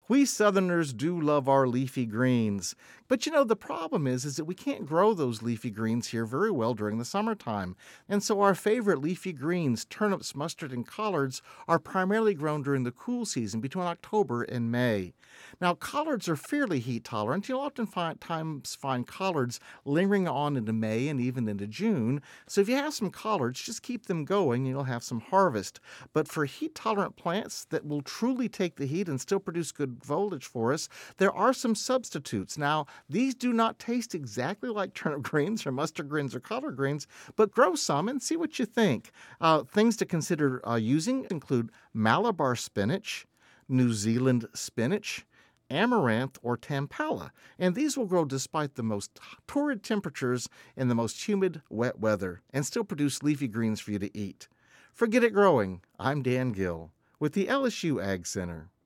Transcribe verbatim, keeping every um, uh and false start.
We Southerners do love our leafy greens. But you know, the problem is, is that we can't grow those leafy greens here very well during the summertime. And so our favorite leafy greens, turnips, mustard, and collards, are primarily grown during the cool season between October and May. Now, collards are fairly heat tolerant. You'll often find, times find collards lingering on into May and even into June. So if you have some collards, just keep them going and you'll have some harvest. But for heat tolerant plants that will truly take the heat and still produce good foliage for us, there are some substitutes. Now, these do not taste exactly like turnip greens or mustard greens or collard greens, but grow some and see what you think. Uh, things to consider uh, using include Malabar spinach, New Zealand spinach, amaranth, or tampala, and these will grow despite the most torrid temperatures in the most humid, wet weather and still produce leafy greens for you to eat. For Get It Growing, I'm Dan Gill with the L S U Ag Center.